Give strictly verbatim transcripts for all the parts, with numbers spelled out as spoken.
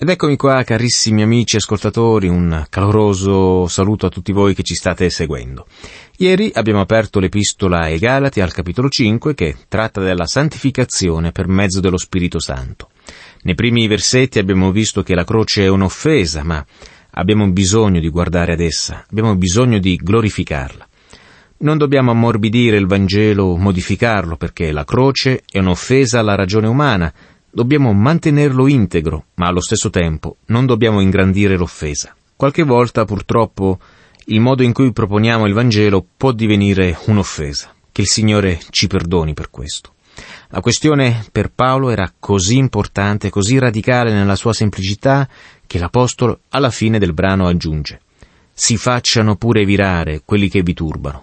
Ed eccomi qua, carissimi amici ascoltatori, un caloroso saluto a tutti voi che ci state seguendo. Ieri abbiamo aperto l'Epistola ai Galati al capitolo cinque, che tratta della santificazione per mezzo dello Spirito Santo. Nei primi versetti abbiamo visto che la croce è un'offesa, ma abbiamo bisogno di guardare ad essa, abbiamo bisogno di glorificarla. Non dobbiamo ammorbidire il Vangelo o modificarlo, perché la croce è un'offesa alla ragione umana. Dobbiamo mantenerlo integro, ma allo stesso tempo non dobbiamo ingrandire l'offesa. Qualche volta, purtroppo, il modo in cui proponiamo il Vangelo può divenire un'offesa. Che il Signore ci perdoni per questo. La questione per Paolo era così importante, così radicale nella sua semplicità, che l'Apostolo alla fine del brano aggiunge: «Si facciano pure virare quelli che vi turbano».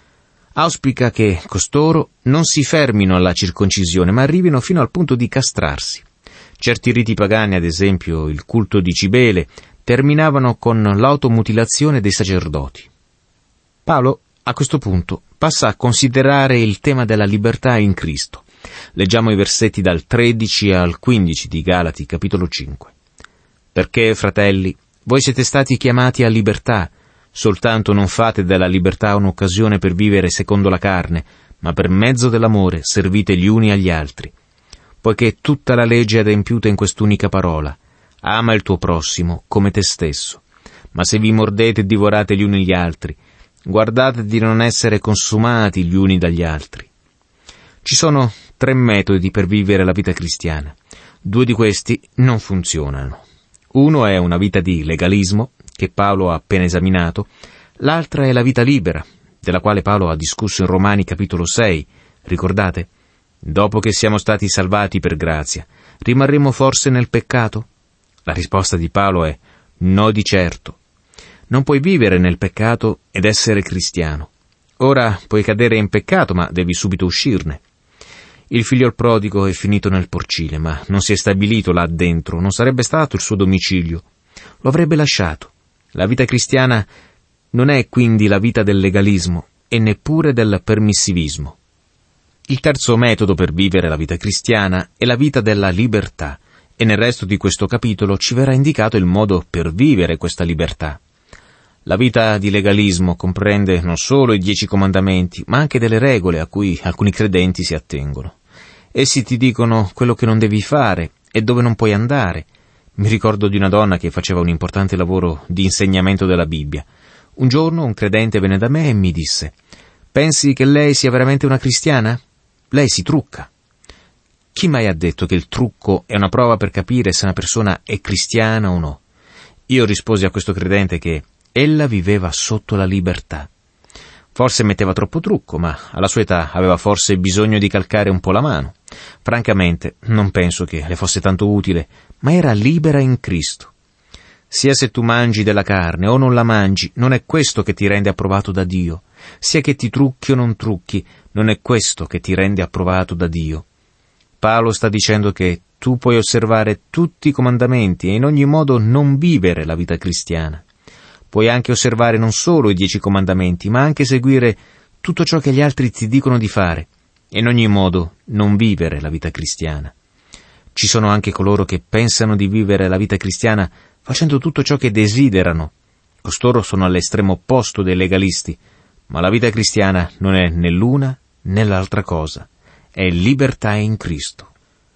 Auspica che costoro non si fermino alla circoncisione, ma arrivino fino al punto di castrarsi. Certi riti pagani, ad esempio il culto di Cibele, terminavano con l'automutilazione dei sacerdoti. Paolo, a questo punto, passa a considerare il tema della libertà in Cristo. Leggiamo i versetti dal tredici al quindici di Galati, capitolo cinque. «Perché, fratelli, voi siete stati chiamati a libertà, soltanto non fate della libertà un'occasione per vivere secondo la carne, ma per mezzo dell'amore servite gli uni agli altri. Poiché tutta la legge è adempiuta in quest'unica parola: ama il tuo prossimo come te stesso. Ma se vi mordete e divorate gli uni gli altri, guardate di non essere consumati gli uni dagli altri». Ci sono tre metodi per vivere la vita cristiana. Due di questi non funzionano. Uno è una vita di legalismo, che Paolo ha appena esaminato. L'altra è la vita libera, della quale Paolo ha discusso in Romani capitolo sei. Ricordate? Dopo che siamo stati salvati per grazia, rimarremo forse nel peccato? La risposta di Paolo è no, di certo. Non puoi vivere nel peccato ed essere cristiano. Ora puoi cadere in peccato, ma devi subito uscirne. Il figliol prodigo è finito nel porcile, ma non si è stabilito là dentro, non sarebbe stato il suo domicilio. Lo avrebbe lasciato. La vita cristiana non è quindi la vita del legalismo e neppure del permissivismo. Il terzo metodo per vivere la vita cristiana è la vita della libertà, e nel resto di questo capitolo ci verrà indicato il modo per vivere questa libertà. La vita di legalismo comprende non solo i dieci comandamenti, ma anche delle regole a cui alcuni credenti si attengono. Essi ti dicono quello che non devi fare e dove non puoi andare. Mi ricordo di una donna che faceva un importante lavoro di insegnamento della Bibbia. Un giorno un credente venne da me e mi disse: «Pensi che lei sia veramente una cristiana? Lei si trucca». Chi mai ha detto che il trucco è una prova per capire se una persona è cristiana o no? Io risposi a questo credente che ella viveva sotto la libertà. Forse metteva troppo trucco, ma alla sua età aveva forse bisogno di calcare un po' la mano. Francamente, non penso che le fosse tanto utile, ma era libera in Cristo. Sia se tu mangi della carne o non la mangi, non è questo che ti rende approvato da Dio. Sia che ti trucchi o non trucchi, non è questo che ti rende approvato da Dio. Paolo sta dicendo che tu puoi osservare tutti i comandamenti e in ogni modo non vivere la vita cristiana. Puoi anche osservare non solo i dieci comandamenti, ma anche seguire tutto ciò che gli altri ti dicono di fare, e in ogni modo non vivere la vita cristiana. Ci sono anche coloro che pensano di vivere la vita cristiana facendo tutto ciò che desiderano. Costoro sono all'estremo opposto dei legalisti, ma la vita cristiana non è né l'una né l'altra cosa, è libertà in Cristo.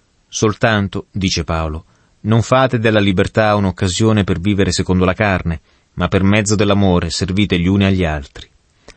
Soltanto, dice Paolo, non fate della libertà un'occasione per vivere secondo la carne, ma per mezzo dell'amore servite gli uni agli altri.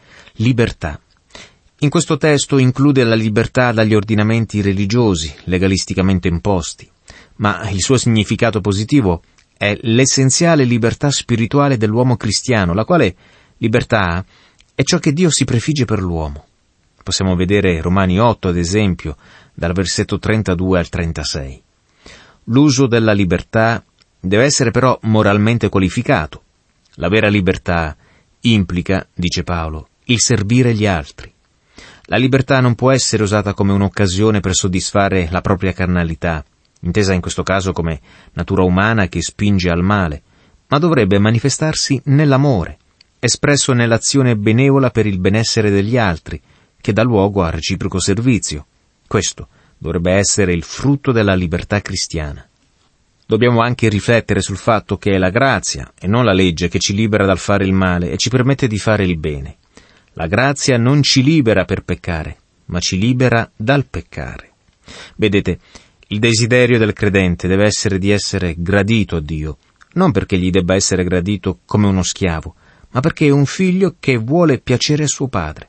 Libertà. In questo testo include la libertà dagli ordinamenti religiosi, legalisticamente imposti, ma il suo significato positivo è l'essenziale libertà spirituale dell'uomo cristiano, la quale libertà è ciò che Dio si prefigge per l'uomo. Possiamo vedere Romani otto, ad esempio, dal versetto trentadue al trentasei. L'uso della libertà deve essere però moralmente qualificato. La vera libertà implica, dice Paolo, il servire gli altri. La libertà non può essere usata come un'occasione per soddisfare la propria carnalità, intesa in questo caso come natura umana che spinge al male, ma dovrebbe manifestarsi nell'amore, espresso nell'azione benevola per il benessere degli altri, che dà luogo a reciproco servizio. Questo dovrebbe essere il frutto della libertà cristiana. Dobbiamo anche riflettere sul fatto che è la grazia e non la legge che ci libera dal fare il male e ci permette di fare il bene. La grazia non ci libera per peccare, ma ci libera dal peccare. Vedete, il desiderio del credente deve essere di essere gradito a Dio, non perché gli debba essere gradito come uno schiavo, ma perché è un figlio che vuole piacere a suo padre.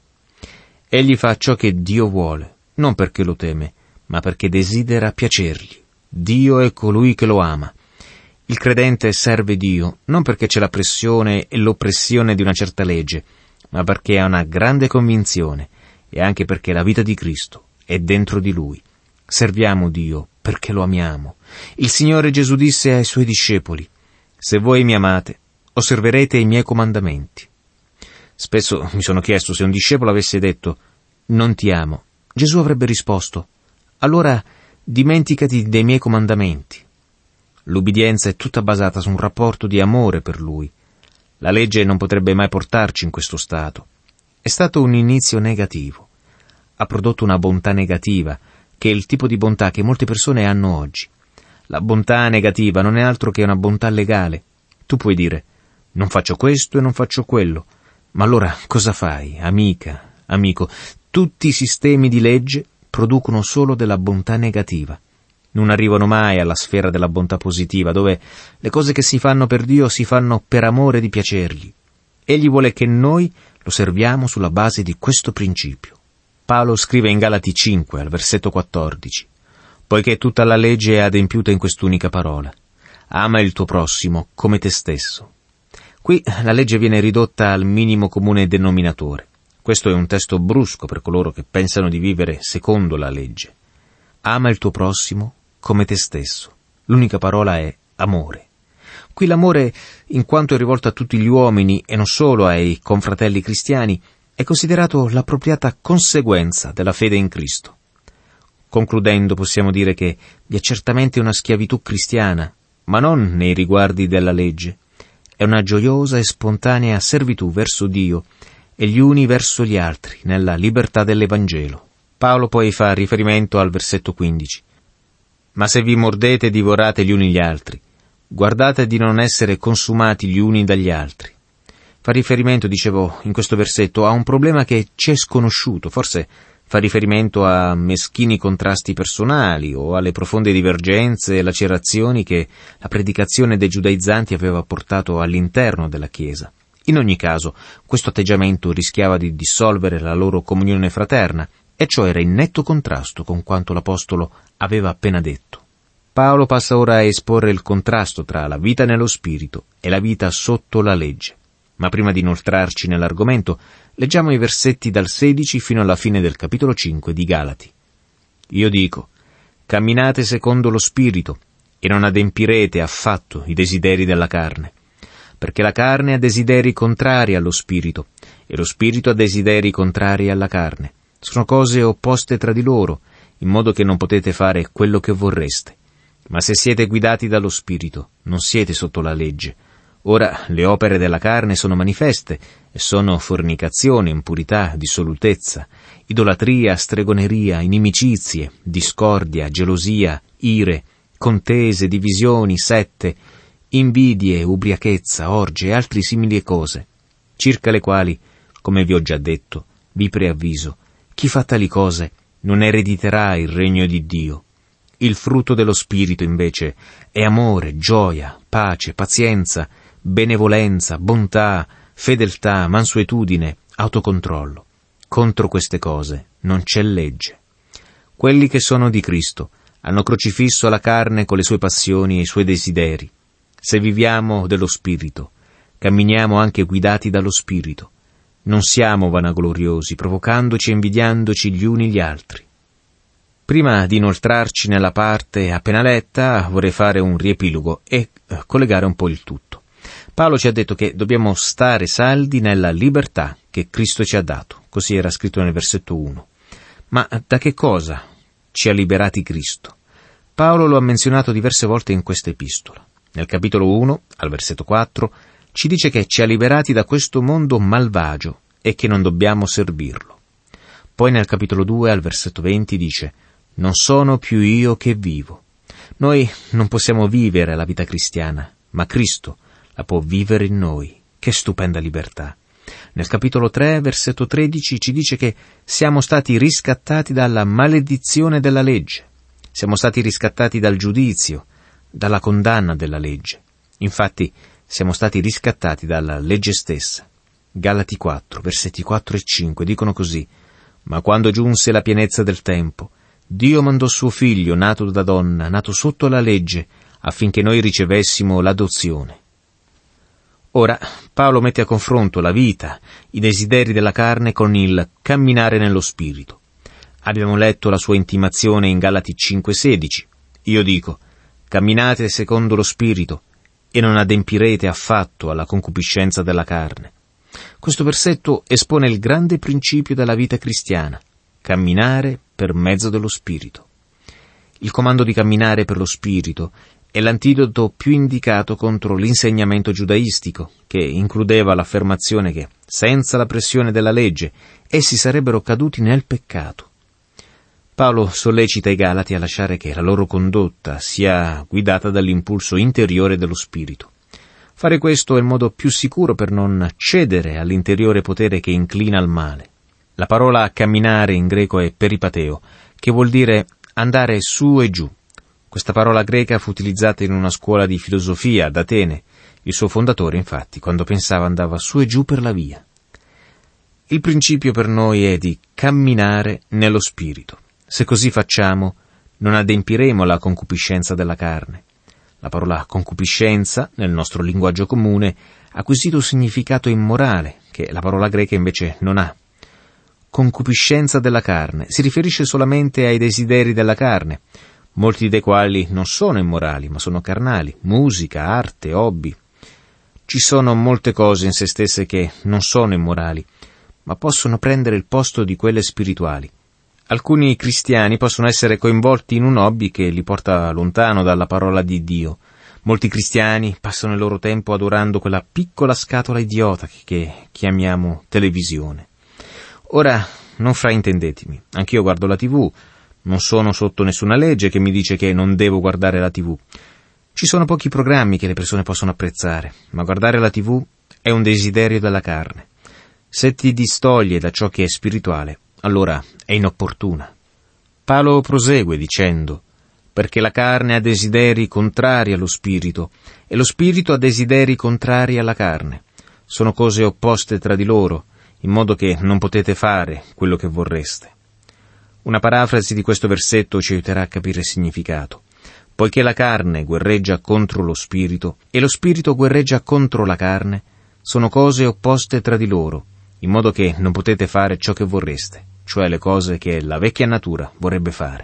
Egli fa ciò che Dio vuole, non perché lo teme, ma perché desidera piacergli. Dio è colui che lo ama. Il credente serve Dio non perché c'è la pressione e l'oppressione di una certa legge, ma perché ha una grande convinzione e anche perché la vita di Cristo è dentro di lui. Serviamo Dio perché lo amiamo. Il Signore Gesù disse ai Suoi discepoli: «Se voi mi amate, osserverete i miei comandamenti». Spesso mi sono chiesto se un discepolo avesse detto «Non ti amo», Gesù avrebbe risposto: «Allora dimenticati dei miei comandamenti». L'ubbidienza è tutta basata su un rapporto di amore per Lui. La legge non potrebbe mai portarci in questo stato. È stato un inizio negativo. Ha prodotto una bontà negativa, che è il tipo di bontà che molte persone hanno oggi. La bontà negativa non è altro che una bontà legale. Tu puoi dire: «Non faccio questo e non faccio quello». Ma allora cosa fai, amica, amico? Tutti i sistemi di legge producono solo della bontà negativa. Non arrivano mai alla sfera della bontà positiva, dove le cose che si fanno per Dio si fanno per amore di piacergli. Egli vuole che noi lo serviamo sulla base di questo principio. Paolo scrive in Galati cinque, al versetto quattordici, «Poiché tutta la legge è adempiuta in quest'unica parola: ama il tuo prossimo come te stesso». Qui la legge viene ridotta al minimo comune denominatore. Questo è un testo brusco per coloro che pensano di vivere secondo la legge. Ama il tuo prossimo come te stesso. L'unica parola è amore. Qui l'amore, in quanto è rivolto a tutti gli uomini e non solo ai confratelli cristiani, è considerato l'appropriata conseguenza della fede in Cristo. Concludendo, possiamo dire che vi è certamente una schiavitù cristiana, ma non nei riguardi della legge. È una gioiosa e spontanea servitù verso Dio e gli uni verso gli altri, nella libertà dell'Evangelo. Paolo poi fa riferimento al versetto quindici. «Ma se vi mordete e divorate gli uni gli altri, guardate di non essere consumati gli uni dagli altri». Fa riferimento, dicevo, in questo versetto, a un problema che ci è sconosciuto, forse fa riferimento a meschini contrasti personali o alle profonde divergenze e lacerazioni che la predicazione dei giudaizzanti aveva portato all'interno della Chiesa. In ogni caso, questo atteggiamento rischiava di dissolvere la loro comunione fraterna, e ciò era in netto contrasto con quanto l'Apostolo aveva appena detto. Paolo passa ora a esporre il contrasto tra la vita nello Spirito e la vita sotto la legge. Ma prima di inoltrarci nell'argomento, leggiamo i versetti dal sedici fino alla fine del capitolo cinque di Galati. «Io dico, camminate secondo lo Spirito, e non adempirete affatto i desideri della carne. Perché la carne ha desideri contrari allo Spirito, e lo Spirito ha desideri contrari alla carne. Sono cose opposte tra di loro, in modo che non potete fare quello che vorreste. Ma se siete guidati dallo Spirito, non siete sotto la legge. Ora le opere della carne sono manifeste, e sono fornicazione, impurità, dissolutezza, idolatria, stregoneria, inimicizie, discordia, gelosia, ire, contese, divisioni, sette, invidie, ubriachezza, orge e altri simili cose, circa le quali, come vi ho già detto, vi preavviso, chi fa tali cose non erediterà il regno di Dio. Il frutto dello Spirito, invece, è amore, gioia, pace, pazienza, benevolenza, bontà, fedeltà, mansuetudine, autocontrollo. Contro queste cose non c'è legge. Quelli che sono di Cristo hanno crocifisso la carne con le sue passioni e i suoi desideri. Se viviamo dello Spirito, camminiamo anche guidati dallo Spirito. Non siamo vanagloriosi, provocandoci e invidiandoci gli uni gli altri. Prima di inoltrarci nella parte appena letta, vorrei fare un riepilogo e collegare un po' il tutto. Paolo ci ha detto che dobbiamo stare saldi nella libertà che Cristo ci ha dato, così era scritto nel versetto uno. Ma da che cosa ci ha liberati Cristo? Paolo lo ha menzionato diverse volte in questa epistola. Nel capitolo uno, al versetto quattro, ci dice che ci ha liberati da questo mondo malvagio e che non dobbiamo servirlo. Poi nel capitolo due, al versetto venti, dice: «Non sono più io che vivo, Noi non possiamo vivere la vita cristiana, ma Cristo la può vivere in noi. Che stupenda libertà! Nel capitolo tre, versetto tredici, ci dice che siamo stati riscattati dalla maledizione della legge. Siamo stati riscattati dal giudizio, dalla condanna della legge. Infatti, siamo stati riscattati dalla legge stessa. Galati quattro, versetti quattro e cinque dicono così: «Ma quando giunse la pienezza del tempo, Dio mandò suo figlio, nato da donna, nato sotto la legge, affinché noi ricevessimo l'adozione». Ora, Paolo mette a confronto la vita, i desideri della carne con il camminare nello Spirito. Abbiamo letto la sua intimazione in Galati cinque sedici. Io dico: camminate secondo lo Spirito e non adempirete affatto alla concupiscenza della carne. Questo versetto espone il grande principio della vita cristiana: camminare per mezzo dello Spirito. Il comando di camminare per lo Spirito è l'antidoto più indicato contro l'insegnamento giudaistico, che includeva l'affermazione che, senza la pressione della legge, essi sarebbero caduti nel peccato. Paolo sollecita i Galati a lasciare che la loro condotta sia guidata dall'impulso interiore dello Spirito. Fare questo è il modo più sicuro per non cedere all'interiore potere che inclina al male. La parola camminare in greco è peripateo, che vuol dire andare su e giù. Questa parola greca fu utilizzata in una scuola di filosofia ad Atene. Il suo fondatore, infatti, quando pensava andava su e giù per la via. Il principio per noi è di camminare nello Spirito. Se così facciamo, non adempiremo la concupiscenza della carne. La parola concupiscenza, nel nostro linguaggio comune, ha acquisito un significato immorale, che la parola greca invece non ha. Concupiscenza della carne si riferisce solamente ai desideri della carne, molti dei quali non sono immorali, ma sono carnali: musica, arte, hobby. Ci sono molte cose in se stesse che non sono immorali, ma possono prendere il posto di quelle spirituali. Alcuni cristiani possono essere coinvolti in un hobby che li porta lontano dalla parola di Dio. Molti cristiani passano il loro tempo adorando quella piccola scatola idiota che chiamiamo televisione. Ora, non fraintendetemi, anch'io guardo la tivù, non sono sotto nessuna legge che mi dice che non devo guardare la tivù. Ci sono pochi programmi che le persone possono apprezzare, ma guardare la tivù è un desiderio della carne. Se ti distoglie da ciò che è spirituale, allora è inopportuna. Paolo prosegue dicendo: perché la carne ha desideri contrari allo spirito e lo spirito ha desideri contrari alla carne. Sono cose opposte tra di loro, in modo che non potete fare quello che vorreste. Una parafrasi di questo versetto ci aiuterà a capire il significato. Poiché la carne guerreggia contro lo spirito e lo spirito guerreggia contro la carne, sono cose opposte tra di loro, in modo che non potete fare ciò che vorreste, cioè le cose che la vecchia natura vorrebbe fare.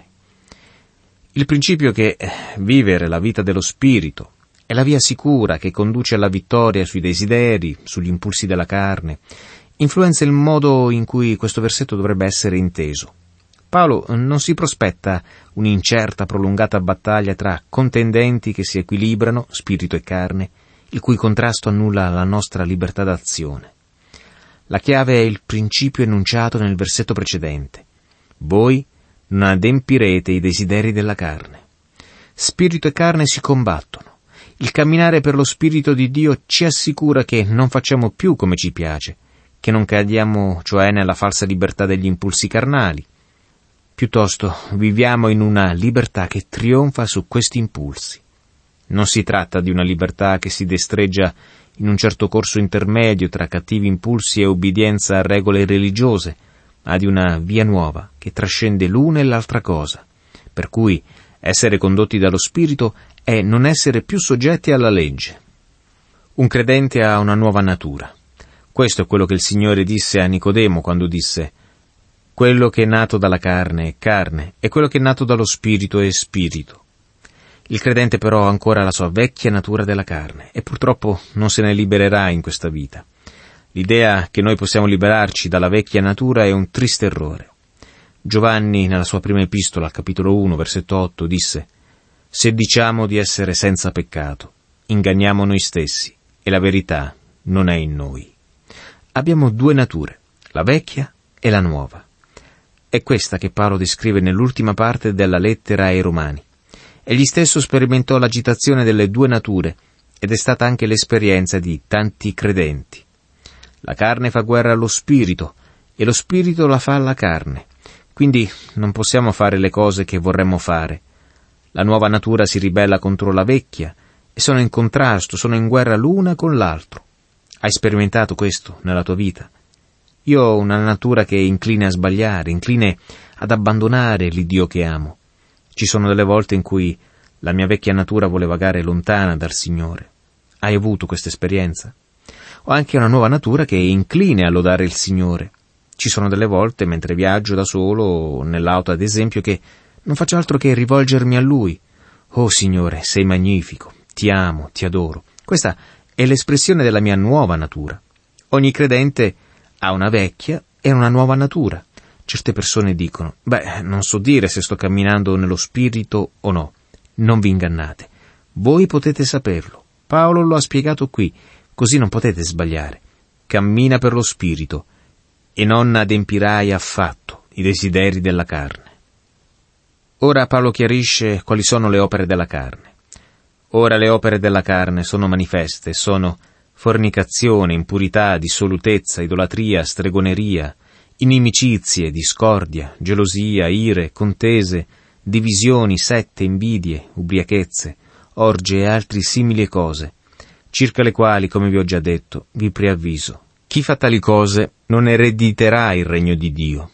Il principio che vivere la vita dello spirito è la via sicura che conduce alla vittoria sui desideri, sugli impulsi della carne, influenza il modo in cui questo versetto dovrebbe essere inteso. Paolo non si prospetta un'incerta, prolungata battaglia tra contendenti che si equilibrano, spirito e carne, il cui contrasto annulla la nostra libertà d'azione. La chiave è il principio enunciato nel versetto precedente: voi non adempirete i desideri della carne. Spirito e carne si combattono. Il camminare per lo Spirito di Dio ci assicura che non facciamo più come ci piace, che non cadiamo cioè nella falsa libertà degli impulsi carnali. Piuttosto viviamo in una libertà che trionfa su questi impulsi. Non si tratta di una libertà che si destreggia in un certo corso intermedio tra cattivi impulsi e obbedienza a regole religiose, ma di una via nuova che trascende l'una e l'altra cosa, per cui essere condotti dallo Spirito è non essere più soggetti alla legge. Un credente ha una nuova natura. Questo è quello che il Signore disse a Nicodemo quando disse: quello che è nato dalla carne è carne, e quello che è nato dallo Spirito è spirito. Il credente però ha ancora la sua vecchia natura della carne, e purtroppo non se ne libererà in questa vita. L'idea che noi possiamo liberarci dalla vecchia natura è un triste errore. Giovanni, nella sua prima epistola, al capitolo uno, versetto otto, disse: se diciamo di essere senza peccato, inganniamo noi stessi, e la verità non è in noi. Abbiamo due nature, la vecchia e la nuova. È questa che Paolo descrive nell'ultima parte della lettera ai Romani. Egli stesso sperimentò l'agitazione delle due nature ed è stata anche l'esperienza di tanti credenti. La carne fa guerra allo spirito e lo spirito la fa alla carne. Quindi non possiamo fare le cose che vorremmo fare. La nuova natura si ribella contro la vecchia e sono in contrasto, sono in guerra l'una con l'altro. Hai sperimentato questo nella tua vita? Io ho una natura che è incline a sbagliare, incline ad abbandonare l'Iddio che amo. Ci sono delle volte in cui la mia vecchia natura vuole vagare lontana dal Signore. Hai avuto questa esperienza? Ho anche una nuova natura che è incline a lodare il Signore. Ci sono delle volte, mentre viaggio da solo, o nell'auto ad esempio, che non faccio altro che rivolgermi a Lui. Oh Signore, sei magnifico, ti amo, ti adoro. Questa è l'espressione della mia nuova natura. Ogni credente ha una vecchia e una nuova natura. Certe persone dicono, beh, non so dire se sto camminando nello spirito o no. Non vi ingannate. Voi potete saperlo. Paolo lo ha spiegato qui, così non potete sbagliare. Cammina per lo spirito e non adempirai affatto i desideri della carne. Ora Paolo chiarisce quali sono le opere della carne. Ora le opere della carne sono manifeste, sono fornicazione, impurità, dissolutezza, idolatria, stregoneria, inimicizie, discordia, gelosia, ire, contese, divisioni, sette, invidie, ubriachezze, orge e altri simili cose, circa le quali, come vi ho già detto, vi preavviso. Chi fa tali cose non erediterà il regno di Dio.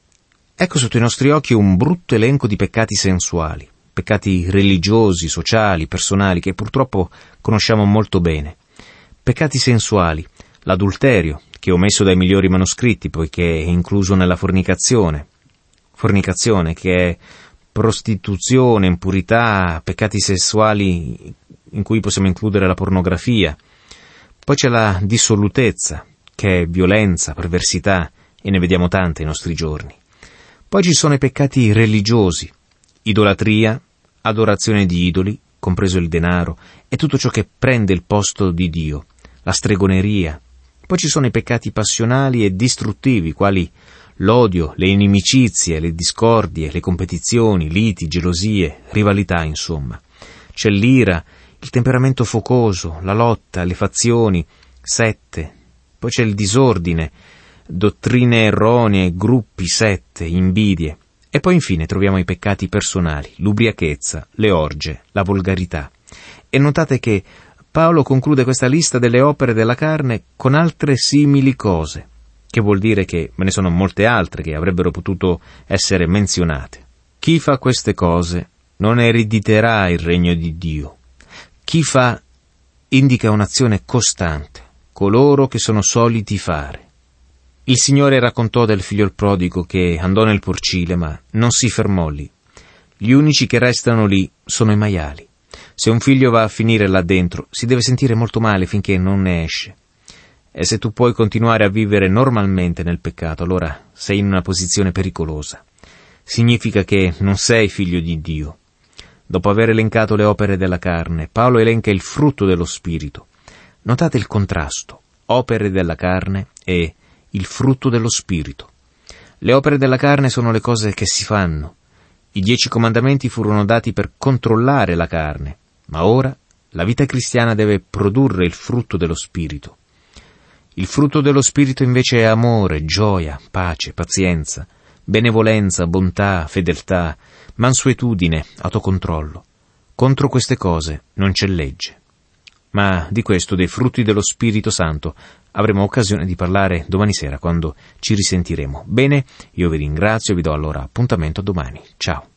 Ecco sotto i nostri occhi un brutto elenco di peccati sensuali, peccati religiosi, sociali, personali, che purtroppo conosciamo molto bene. Peccati sensuali, l'adulterio, che ho messo dai migliori manoscritti, poiché è incluso nella fornicazione. Fornicazione, che è prostituzione, impurità, peccati sessuali in cui possiamo includere la pornografia. Poi c'è la dissolutezza, che è violenza, perversità, e ne vediamo tante ai nostri giorni. Poi ci sono i peccati religiosi, idolatria, adorazione di idoli, compreso il denaro, e tutto ciò che prende il posto di Dio, la stregoneria. Poi ci sono i peccati passionali e distruttivi, quali l'odio, le inimicizie, le discordie, le competizioni, liti, gelosie, rivalità, insomma. C'è l'ira, il temperamento focoso, la lotta, le fazioni, sette. Poi c'è il disordine, dottrine erronee, gruppi, sette, invidie. E poi infine troviamo i peccati personali, l'ubriachezza, le orge, la volgarità. E notate che Paolo conclude questa lista delle opere della carne con altre simili cose, che vuol dire che ve ne sono molte altre che avrebbero potuto essere menzionate. Chi fa queste cose non erediterà il regno di Dio. Chi fa indica un'azione costante, coloro che sono soliti fare. Il Signore raccontò del figlio prodigo che andò nel porcile, ma non si fermò lì. Gli unici che restano lì sono i maiali. Se un figlio va a finire là dentro, si deve sentire molto male finché non ne esce. E se tu puoi continuare a vivere normalmente nel peccato, allora sei in una posizione pericolosa. Significa che non sei figlio di Dio. Dopo aver elencato le opere della carne, Paolo elenca il frutto dello Spirito. Notate il contrasto, opere della carne e il frutto dello Spirito. Le opere della carne sono le cose che si fanno. I dieci comandamenti furono dati per controllare la carne, ma ora la vita cristiana deve produrre il frutto dello Spirito. Il frutto dello Spirito invece è amore, gioia, pace, pazienza, benevolenza, bontà, fedeltà, mansuetudine, autocontrollo. Contro queste cose non c'è legge. Ma di questo, dei frutti dello Spirito Santo, avremo occasione di parlare domani sera quando ci risentiremo. Bene, io vi ringrazio e vi do allora appuntamento a domani. Ciao.